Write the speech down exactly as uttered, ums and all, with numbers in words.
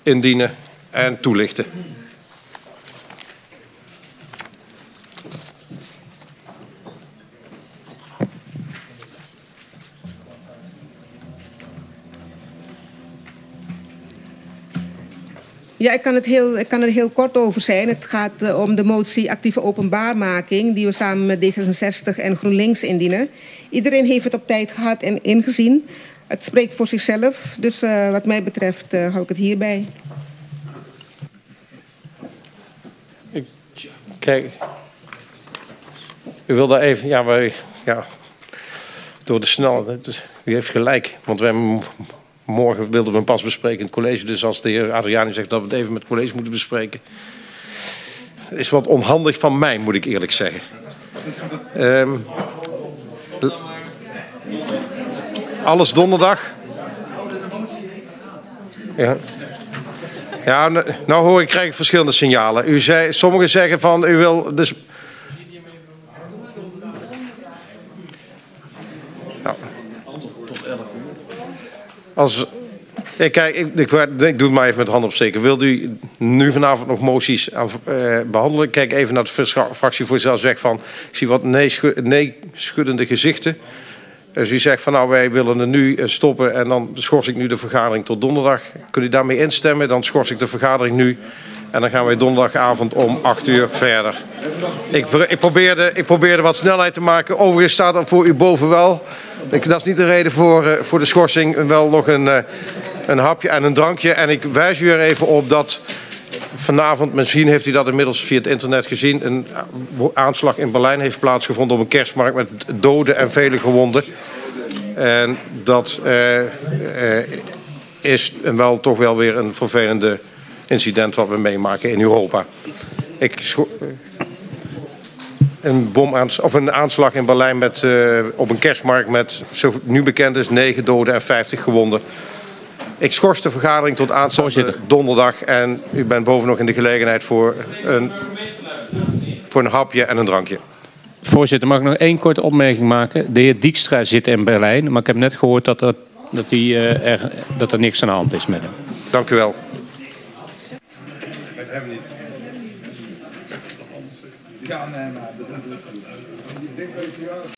indienen en toelichten. Ja, ik kan, het heel, ik kan er heel kort over zijn. Het gaat uh, om de motie actieve openbaarmaking die we samen met D zesenzestig en GroenLinks indienen. Iedereen heeft het op tijd gehad en ingezien. Het spreekt voor zichzelf, dus uh, wat mij betreft uh, hou ik het hierbij. Ik, kijk, u wil daar even, ja, maar, ja, door de snelheid, u heeft gelijk, want we hebben... Morgen wilden we hem pas bespreken in het college. Dus als de heer Adriani zegt dat we het even met het college moeten bespreken. Is wat onhandig van mij, moet ik eerlijk zeggen. Um, alles donderdag. Ja. Ja, nou hoor ik, krijg ik verschillende signalen. U zei, sommigen zeggen van u wil... Dus... Nou. Als, ik, kijk, ik, ik, ik doe het maar even met de hand opsteken. Wilt u nu vanavond nog moties aan, uh, behandelen? Kijk even naar de fractievoorzitter. Zegt van, ik zie wat nee-schuddende gezichten. Dus u zegt van nou wij willen het nu stoppen en dan schors ik nu de vergadering tot donderdag. Kunt u daarmee instemmen? Dan schors ik de vergadering nu. En dan gaan wij donderdagavond om acht uur verder. Ik, ik, probeerde, ik probeerde wat snelheid te maken. Overigens staat er voor u boven wel. Ik, dat is niet de reden voor, uh, voor de schorsing. Wel nog een, uh, een hapje en een drankje. En ik wijs u er even op dat vanavond, misschien heeft u dat inmiddels via het internet gezien, een aanslag in Berlijn heeft plaatsgevonden op een kerstmarkt met doden en vele gewonden. En dat uh, uh, is wel toch wel weer een vervelende incident wat we meemaken in Europa. Ik, een, bomaans, of een aanslag in Berlijn met, uh, op een kerstmarkt met, zo nu bekend is, negen doden en vijftig gewonden. Ik schors de vergadering tot aanstaande donderdag en u bent boven nog in de gelegenheid voor een, voor een hapje en een drankje. Voorzitter, mag ik nog één korte opmerking maken? De heer Dijkstra zit in Berlijn, maar ik heb net gehoord dat er, dat hij, uh, er, dat er niks aan de hand is met hem. Dank u wel. Ja, nee, maar...